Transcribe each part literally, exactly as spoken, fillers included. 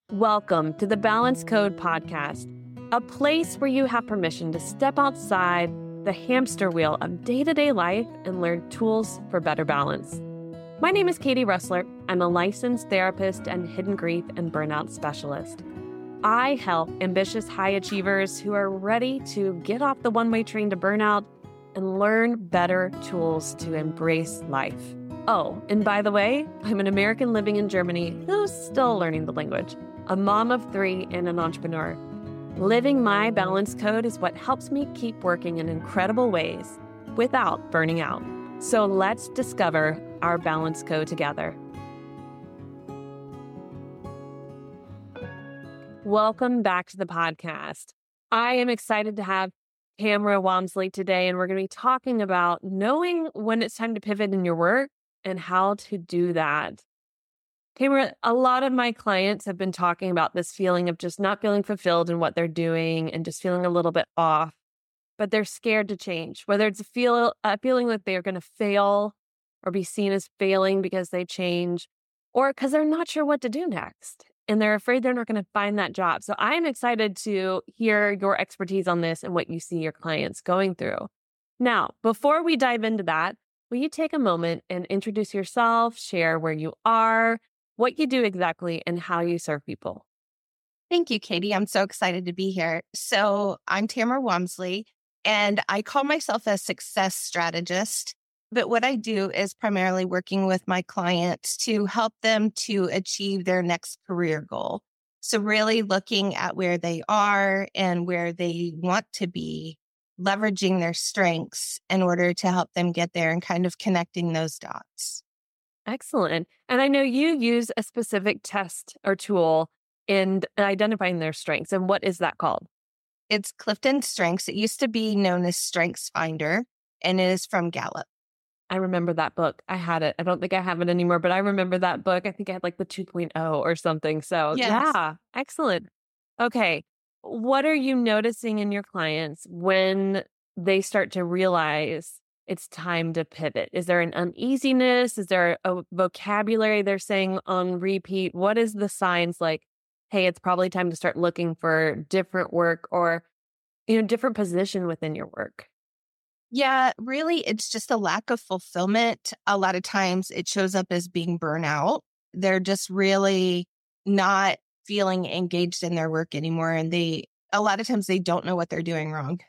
Welcome to the Balance Code podcast, a place where you have permission to step outside the hamster wheel of day-to-day life and learn tools for better balance. My name is Katie Rustler. I'm a licensed therapist and hidden grief and burnout specialist. I help ambitious high achievers who are ready to get off the one-way train to burnout and learn better tools to embrace life. Oh, and by the way, I'm an American living in Germany who's still learning the language, a mom of three and an entrepreneur. Living my balance code is what helps me keep working in incredible ways without burning out. So let's discover our balance code together. Welcome back to the podcast. I am excited to have Tamara Walmsley today, and we're going to be talking about knowing when it's time to pivot in your work and how to do that. Tamara, a lot of my clients have been talking about this feeling of just not feeling fulfilled in what they're doing and just feeling a little bit off, but they're scared to change, whether it's a, feel, a feeling that they're going to fail or be seen as failing because they change, or because they're not sure what to do next and they're afraid they're not going to find that job. So I'm excited to hear your expertise on this and what you see your clients going through. Now, before we dive into that, will you take a moment and introduce yourself, share where you are, what you do exactly, and how you serve people? Thank you, Katie. I'm so excited to be here. So I'm Tamara Walmsley, and I call myself a success strategist. But what I do is primarily working with my clients to help them to achieve their next career goal. So really looking at where they are and where they want to be, leveraging their strengths in order to help them get there and kind of connecting those dots. Excellent. And I know you use a specific test or tool in identifying their strengths. And what is that called? It's Clifton Strengths. It used to be known as Strengths Finder, and it is from Gallup. I remember that book. I had it. I don't think I have it anymore, but I remember that book. I think I had like the two point oh or something. So Yes. Yeah, excellent. Okay. What are you noticing in your clients when they start to realize it's time to pivot? Is there an uneasiness? Is there a vocabulary they're saying on repeat? What is the signs like, hey, it's probably time to start looking for different work or, you know, different position within your work? Yeah, really, it's just a lack of fulfillment. A lot of times it shows up as being burnout. They're just really not feeling engaged in their work anymore. And they, a lot of times they don't know what they're doing wrong.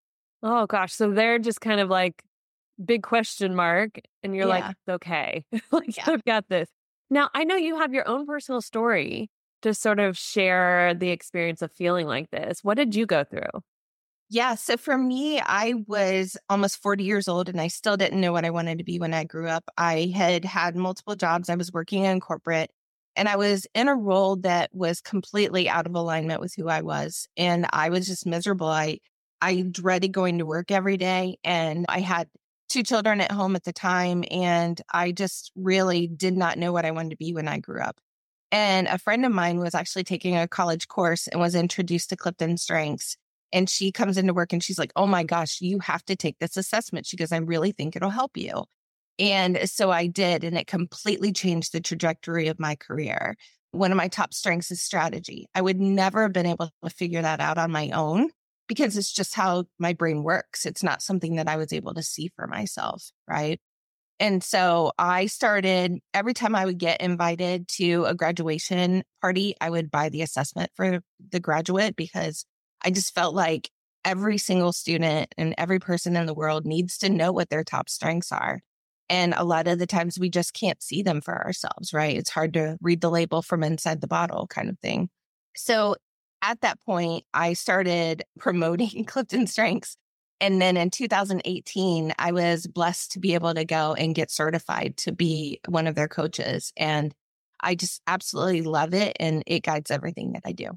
Oh gosh. So they're just kind of like big question mark. And you're Yeah. like, okay, like Yeah. I've got this. Now, I know you have your own personal story to sort of share the experience of feeling like this. What did you go through? Yeah. So for me, I was almost forty years old and I still didn't know what I wanted to be when I grew up. I had had multiple jobs. I was working in corporate and I was in a role that was completely out of alignment with who I was. And I was just miserable. I, I dreaded going to work every day, and I had two children at home at the time. And I just really did not know what I wanted to be when I grew up. And a friend of mine was actually taking a college course and was introduced to Clifton Strengths. And she comes into work and she's like, oh my gosh, you have to take this assessment. She goes, I really think it'll help you. And so I did, and it completely changed the trajectory of my career. One of my top strengths is strategy. I would never have been able to figure that out on my own because it's just how my brain works. It's not something that I was able to see for myself, right? And so I started, every time I would get invited to a graduation party, I would buy the assessment for the graduate because I just felt like every single student and every person in the world needs to know what their top strengths are. And a lot of the times we just can't see them for ourselves, right? It's hard to read the label from inside the bottle kind of thing. So at that point, I started promoting Clifton Strengths. And then in two thousand eighteen, I was blessed to be able to go and get certified to be one of their coaches. And I just absolutely love it. And it guides everything that I do.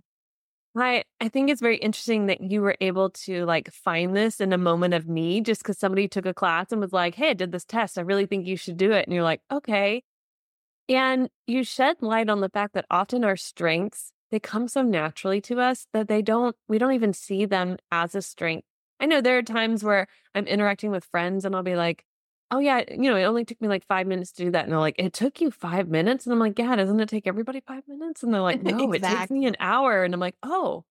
I, I think it's very interesting that you were able to like find this in a moment of need just because somebody took a class and was like, hey, I did this test. I really think you should do it. And you're like, okay. And you shed light on the fact that often our strengths, they come so naturally to us that they don't, we don't even see them as a strength. I know there are times where I'm interacting with friends and I'll be like, oh yeah, you know, it only took me like five minutes to do that. And they're like, it took you five minutes? And I'm like, yeah, doesn't it take everybody five minutes? And they're like, no, it takes me Exactly. an hour. And I'm like, oh,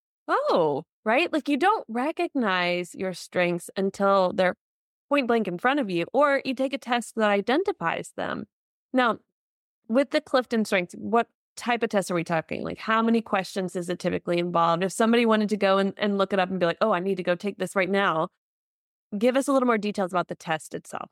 oh, right. Like you don't recognize your strengths until they're point blank in front of you, or you take a test that identifies them. Now, with the Clifton Strengths, what type of test are we talking? Like, how many questions is it typically involved? If somebody wanted to go and, and look it up and be like, oh, I need to go take this right now, give us a little more details about the test itself.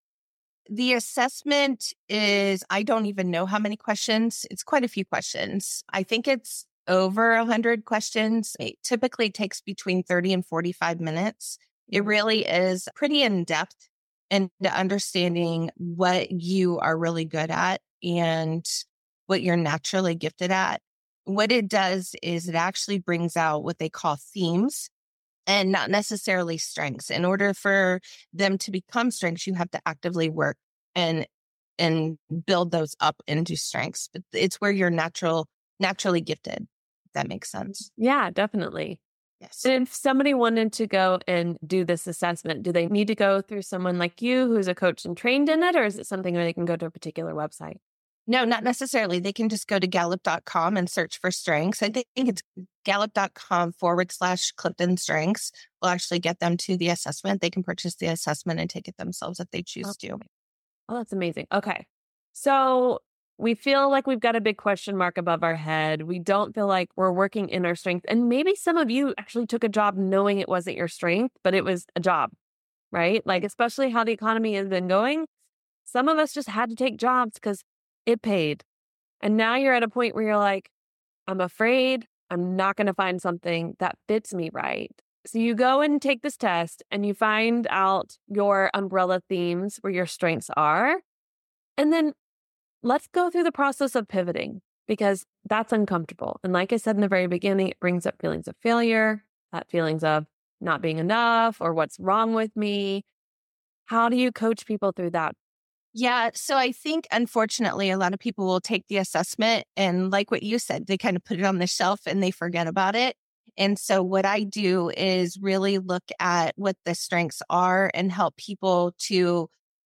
The assessment is, I don't even know how many questions. It's quite a few questions. I think it's over one hundred questions. It typically takes between thirty and forty-five minutes. It really is pretty in depth and understanding what you are really good at and what you're naturally gifted at. What it does is it actually brings out what they call themes and not necessarily strengths. In order for them to become strengths, you have to actively work and and build those up into strengths. But it's where you're natural, naturally gifted. If that makes sense. Yeah, definitely. Yes. And if somebody wanted to go and do this assessment, do they need to go through someone like you who's a coach and trained in it, or is it something where they can go to a particular website? No, not necessarily. They can just go to Gallup dot com and search for strengths. I think it's Gallup dot com forward slash Clifton Strengths will actually get them to the assessment. They can purchase the assessment and take it themselves if they choose Okay. to. Oh, that's amazing. Okay. So we feel like we've got a big question mark above our head. We don't feel like we're working in our strength. And maybe some of you actually took a job knowing it wasn't your strength, but it was a job, right? Like, especially how the economy has been going. Some of us just had to take jobs because it paid. And now you're at a point where you're like, I'm afraid I'm not going to find something that fits me right. So you go and take this test and you find out your umbrella themes where your strengths are. And then let's go through the process of pivoting because that's uncomfortable. And like I said in the very beginning, it brings up feelings of failure, that feelings of not being enough or what's wrong with me. How do you coach people through that? Yeah. So I think, unfortunately, a lot of people will take the assessment and, like what you said, they kind of put it on the shelf and they forget about it. And so what I do is really look at what the strengths are and help people to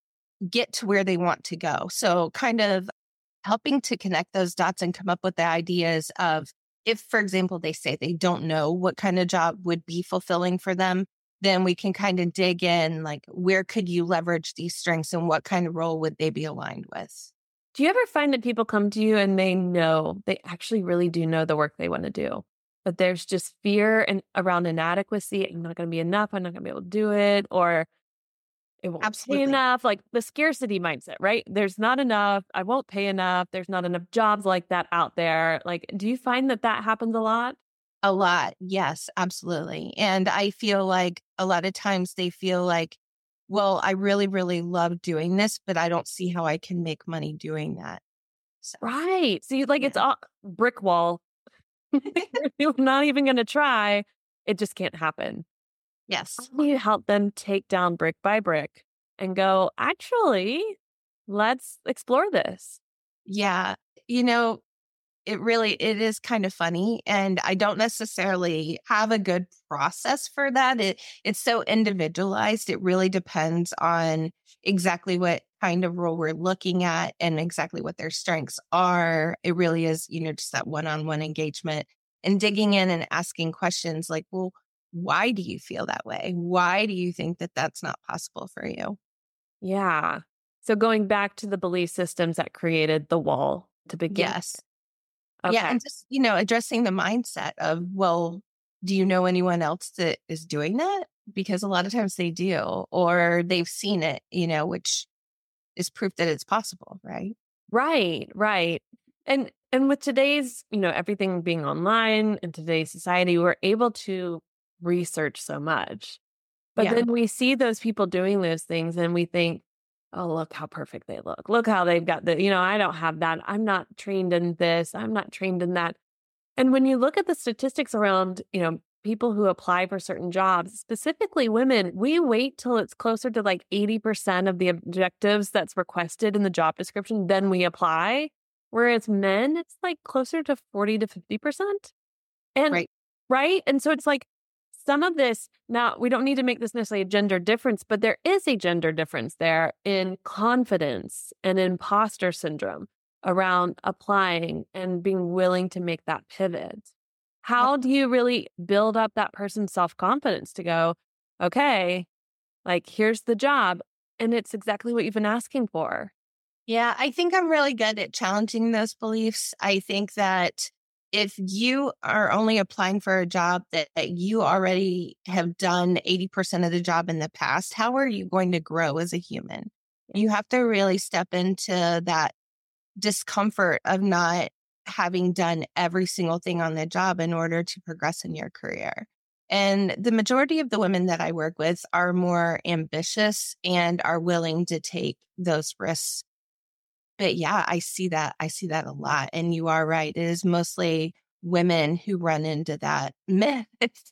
get to where they want to go. So kind of helping to connect those dots and come up with the ideas of if, for example, they say they don't know what kind of job would be fulfilling for them, then we can kind of dig in, like, where could you leverage these strengths and what kind of role would they be aligned with? Do you ever find that people come to you and they know, they actually really do know the work they want to do, but there's just fear and around inadequacy. I'm not going to be enough. I'm not going to be able to do it, or it won't pay Absolutely. enough. Like the scarcity mindset, right? There's not enough. I won't pay enough. There's not enough jobs like that out there. Like, do you find that that happens a lot? A lot. Yes, absolutely. And I feel like a lot of times they feel like, well, I really, really love doing this, but I don't see how I can make money doing that. So, Right. So you like yeah. it's all brick wall. You're not even going to try. It just can't happen. Yes. How do you help them take down brick by brick and go, actually, let's explore this? Yeah. You know, it really, it is kind of funny. And I don't necessarily have a good process for that. It, it's so individualized. It really depends on exactly what kind of role we're looking at and exactly what their strengths are. It really is, you know, just that one-on-one engagement and digging in and asking questions like, well, why do you feel that way? Why do you think that that's not possible for you? Yeah. So going back to the belief systems that created the wall to begin. Yes. Okay. Yeah. And just, you know, addressing the mindset of, well, do you know anyone else that is doing that? Because a lot of times they do, or they've seen it, you know, which is proof that it's possible, right? Right, right. And and with today's, you know, everything being online in today's society, we're able to research so much. But Yeah. then we see those people doing those things and we think, oh, look how perfect they look. Look how they've got the, you know, I don't have that. I'm not trained in this. I'm not trained in that. And when you look at the statistics around, you know, people who apply for certain jobs, specifically women, we wait till it's closer to like eighty percent of the objectives that's requested in the job description, then we apply. Whereas men, it's like closer to forty to fifty percent. And Right. right. And so it's like some of this, now we don't need to make this necessarily a gender difference, but there is a gender difference there in confidence and imposter syndrome around applying and being willing to make that pivot. How do you really build up that person's self-confidence to go, okay, like here's the job and it's exactly what you've been asking for? Yeah, I think I'm really good at challenging those beliefs. I think that if you are only applying for a job that, that you already have done eighty percent of the job in the past, how are you going to grow as a human? You have to really step into that discomfort of not having done every single thing on the job in order to progress in your career. And the majority of the women that I work with are more ambitious and are willing to take those risks. But yeah, I see that. I see that a lot. And you are right. It is mostly women who run into that. Men,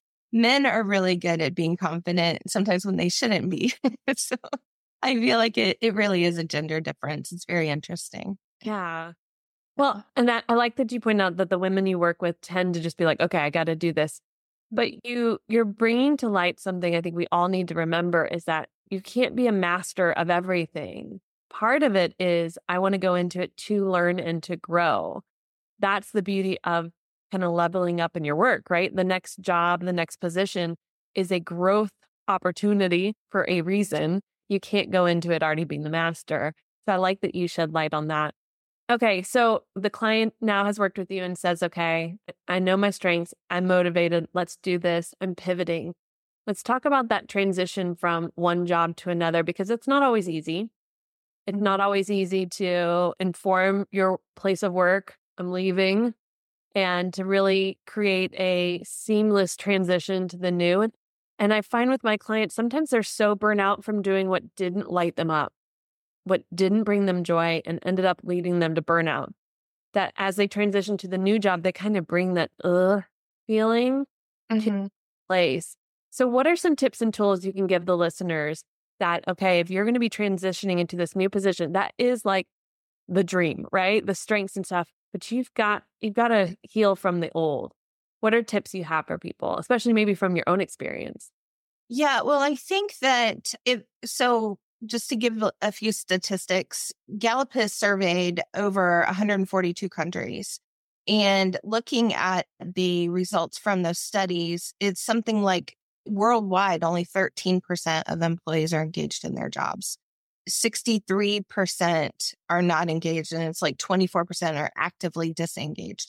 men are really good at being confident sometimes when they shouldn't be. So I feel like it, it really is a gender difference. It's very interesting. Yeah. Well, and that I like that you point out that the women you work with tend to just be like, okay, I got to do this. But you, you're bringing to light something I think we all need to remember is that you can't be a master of everything. Part of it is I want to go into it to learn and to grow. That's the beauty of kind of leveling up in your work, right? The next job, the next position is a growth opportunity for a reason. You can't go into it already being the master. So I like that you shed light on that. Okay, so the client now has worked with you and says, okay, I know my strengths. I'm motivated. Let's do this. I'm pivoting. Let's talk about that transition from one job to another because it's not always easy. It's not always easy to inform your place of work. I'm leaving and to really create a seamless transition to the new. And I find with my clients, sometimes they're so burnt out from doing what didn't light them up, what didn't bring them joy and ended up leading them to burnout, that as they transition to the new job, they kind of bring that ugh feeling mm-hmm. to place. So what are some tips and tools you can give the listeners that, okay, if you're going to be transitioning into this new position, that is like the dream, right? The strengths and stuff, but you've got, you've got to heal from the old. What are tips you have for people, especially maybe from your own experience? Yeah, well, I think that if, so just to give a few statistics, Gallup has surveyed over one hundred forty-two countries. And looking at the results from those studies, it's something like worldwide, only thirteen percent of employees are engaged in their jobs. sixty-three percent are not engaged, and it's like twenty-four percent are actively disengaged.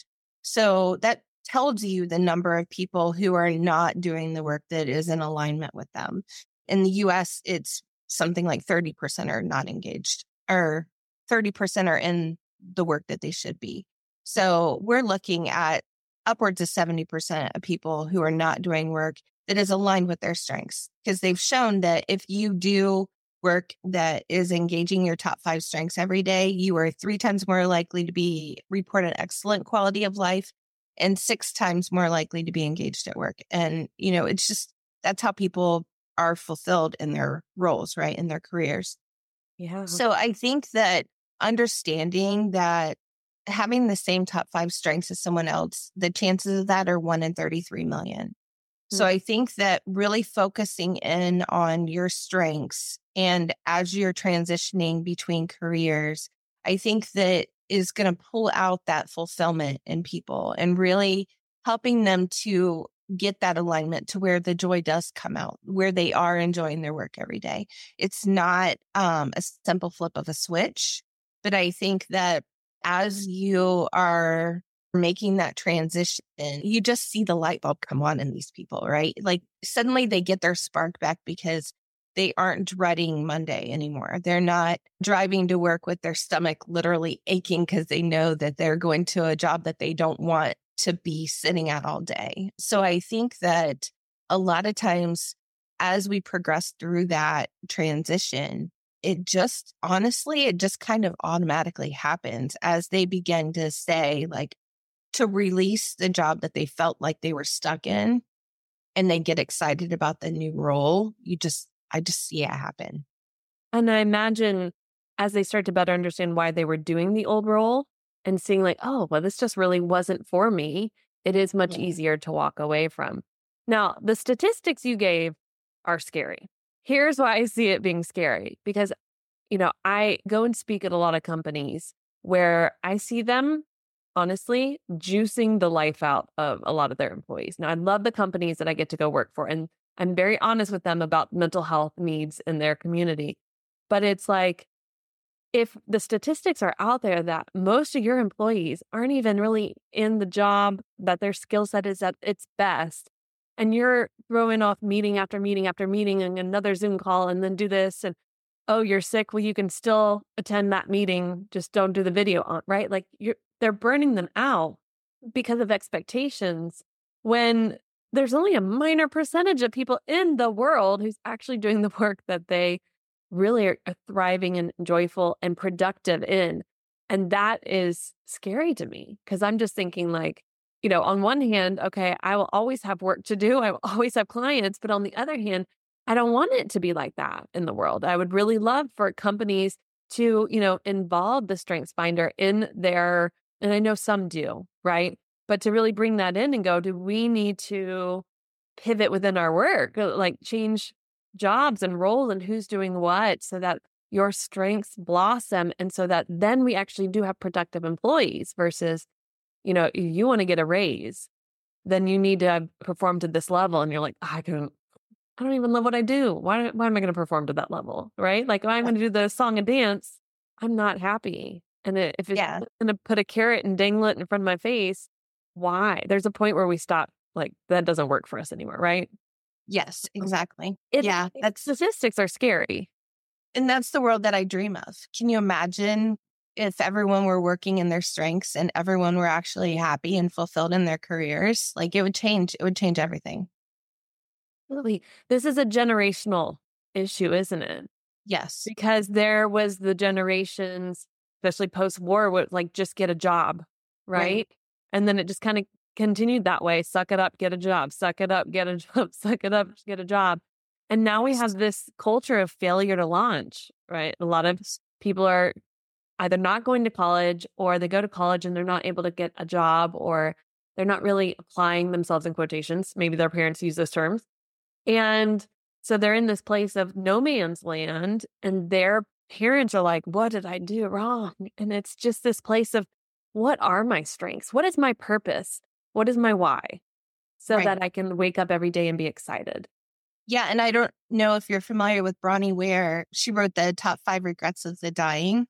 So that tells you the number of people who are not doing the work that is in alignment with them. In the U S, it's something like thirty percent are not engaged, or thirty percent are in the work that they should be. So we're looking at upwards of seventy percent of people who are not doing work that is aligned with their strengths, because they've shown that if you do work that is engaging your top five strengths every day, you are three times more likely to be report an excellent quality of life and six times more likely to be engaged at work. And, you know, it's just, that's how people are fulfilled in their roles, right? In their careers. Yeah. So I think that understanding that having the same top five strengths as someone else, the chances of that are one in thirty-three million. Mm-hmm. So I think that really focusing in on your strengths, and as you're transitioning between careers, I think that is going to pull out that fulfillment in people and really helping them to get that alignment to where the joy does come out, where they are enjoying their work every day. It's not um, a simple flip of a switch, but I think that as you are making that transition, you just see the light bulb come on in these people, right? Like suddenly they get their spark back because they aren't dreading Monday anymore. They're not driving to work with their stomach literally aching because they know that they're going to a job that they don't want to be sitting at all day. So I think that a lot of times as we progress through that transition, it just, honestly, it just kind of automatically happens as they begin to say, like, to release the job that they felt like they were stuck in, and they get excited about the new role. You just, I just see it happen. And I imagine as they start to better understand why they were doing the old role and seeing like, oh, well, this just really wasn't for me, it is much yeah. easier to walk away from. Now, the statistics you gave are scary. Here's why I see it being scary, because, you know, I go and speak at a lot of companies where I see them, honestly, juicing the life out of a lot of their employees. Now, I love the companies that I get to go work for, and I'm very honest with them about mental health needs in their community. But it's like, if the statistics are out there that most of your employees aren't even really in the job that their skill set is at its best, and you're throwing off meeting after meeting after meeting and another Zoom call and then do this, and oh, you're sick, well, you can still attend that meeting, just don't do the video on, right? Like, you're they're burning them out because of expectations, when there's only a minor percentage of people in the world who's actually doing the work that they really are, are thriving and joyful and productive in. And that is scary to me, because I'm just thinking, like, you know, on one hand, okay, I will always have work to do. I will always have clients. But on the other hand, I don't want it to be like that in the world. I would really love for companies to, you know, involve the StrengthsFinder in their, and I know some do, right? But to really bring that in and go, do we need to pivot within our work, uh, like change jobs and roles and who's doing what, so that your strengths blossom, and so that then we actually do have productive employees versus, you know, if you want to get a raise, then you need to have performed to this level. And you're like, I can I don't even love what I do. Why, why am I going to perform to that level? Right? Like, if I'm going to do the song and dance, I'm not happy. And it, if it's Yeah. going to put a carrot and dangle it in front of my face, why? There's a point where we stop, like, that doesn't work for us anymore, right? Yes, exactly. It, yeah. it- That's statistics are scary. and that's the world that I dream of. Can you imagine if everyone were working in their strengths and everyone were actually happy and fulfilled in their careers? Like, it would change, it would change everything. Really, this is a generational issue, isn't it? Yes. Because there was the generations, especially post-war, would like just get a job, right? Right. And then it just kind of continued that way. Suck it up, get a job. Suck it up, get a job. Suck it up, get a job. And now we have this culture of failure to launch, right? A lot of people are either not going to college, or they go to college and they're not able to get a job, or they're not really applying themselves in quotations. Maybe their parents use those terms. And so they're in this place of no man's land, and their parents are like, what did I do wrong? And it's just this place of, what are my strengths? What is my purpose? What is my why? So Right. that I can wake up every day and be excited. Yeah. And I don't know if you're familiar with Bronnie Ware. She wrote the top five regrets of the dying.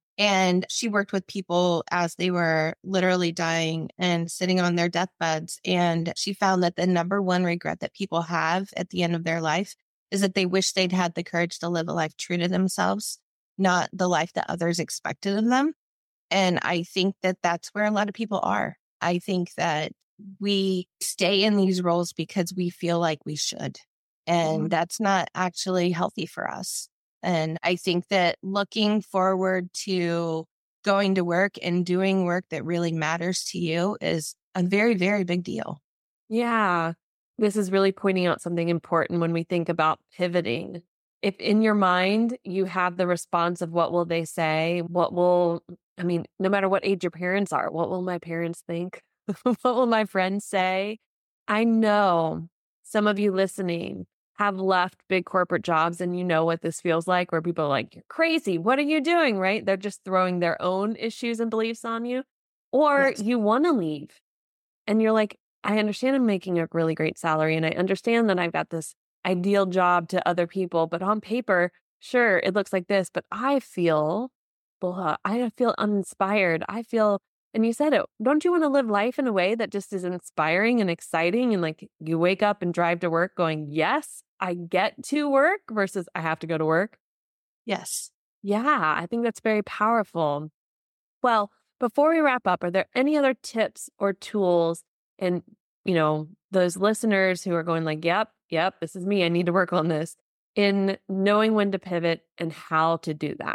And she worked with people as they were literally dying and sitting on their deathbeds. And she found that the number one regret that people have at the end of their life is that they wish they'd had the courage to live a life true to themselves, not the life that others expected of them. And I think that that's where a lot of people are. I think that we stay in these roles because we feel like we should. And Mhm. that's not actually healthy for us. And I think that looking forward to going to work and doing work that really matters to you is a very, very big deal. Yeah. This is really pointing out something important when we think about pivoting. If in your mind you have the response of what will they say, what will, I mean, no matter what age your parents are, what will my parents think? What will my friends say? I know some of you listening have left big corporate jobs, and you know what this feels like, where people are like, you're crazy. What are you doing? Right? They're just throwing their own issues and beliefs on you. Or Yes. you want to leave and you're like, I understand I'm making a really great salary, and I understand that I've got this ideal job to other people, but on paper, sure, it looks like this, but I feel, blah, I feel uninspired. I feel, and you said it, don't you want to live life in a way that just is inspiring and exciting? And like, you wake up and drive to work going, yes, I get to work versus I have to go to work. Yes. Yeah, I think that's very powerful. Well, before we wrap up, are there any other tips or tools, and, you know, those listeners who are going like, yep, yep, this is me, I need to work on this, in knowing when to pivot and how to do that?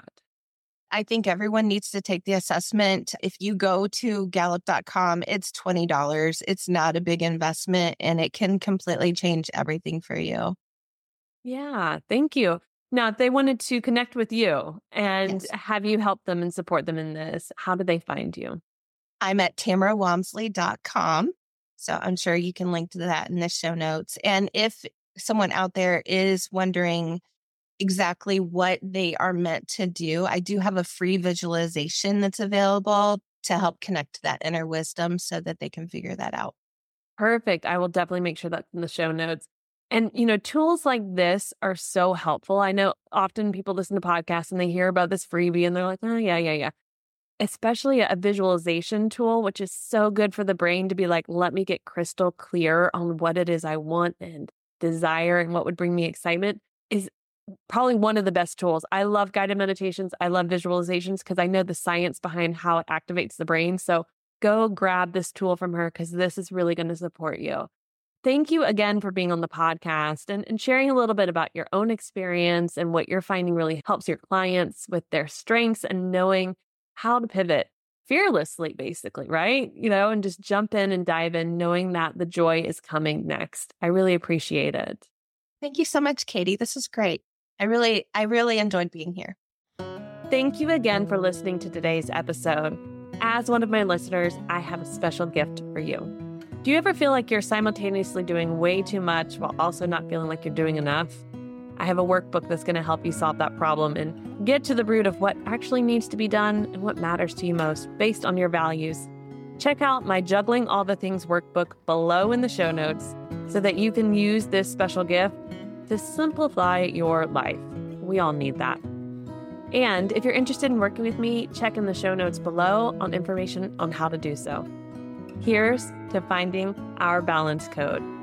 I think everyone needs to take the assessment. If you go to gallup dot com, it's twenty dollars. It's not a big investment, and it can completely change everything for you. Yeah, thank you. Now, if they wanted to connect with you and Yes. have you help them and support them in this, how do they find you? I'm at tamara wamsley dot com. So I'm sure you can link to that in the show notes. And if someone out there is wondering exactly what they are meant to do, I do have a free visualization that's available to help connect to that inner wisdom so that they can figure that out. Perfect. I will definitely make sure that's in the show notes. And, you know, tools like this are so helpful. I know often people listen to podcasts and they hear about this freebie and they're like, oh, yeah, yeah, yeah. Especially a visualization tool, which is so good for the brain to be like, let me get crystal clear on what it is I want and desire and what would bring me excitement, is probably one of the best tools. I love guided meditations. I love visualizations because I know the science behind how it activates the brain. So go grab this tool from her because this is really going to support you. Thank you again for being on the podcast and, and sharing a little bit about your own experience and what you're finding really helps your clients with their strengths and knowing how to pivot fearlessly, basically, right? You know, and just jump in and dive in, knowing that the joy is coming next. I really appreciate it. Thank you so much, Katie. This is great. I really, I really enjoyed being here. Thank you again for listening to today's episode. As one of my listeners, I have a special gift for you. Do you ever feel like you're simultaneously doing way too much while also not feeling like you're doing enough? I have a workbook that's going to help you solve that problem and get to the root of what actually needs to be done and what matters to you most based on your values. Check out my Juggling All the Things workbook below in the show notes so that you can use this special gift to simplify your life. We all need that. And if you're interested in working with me, check in the show notes below on information on how to do so. Here's to finding our balance code.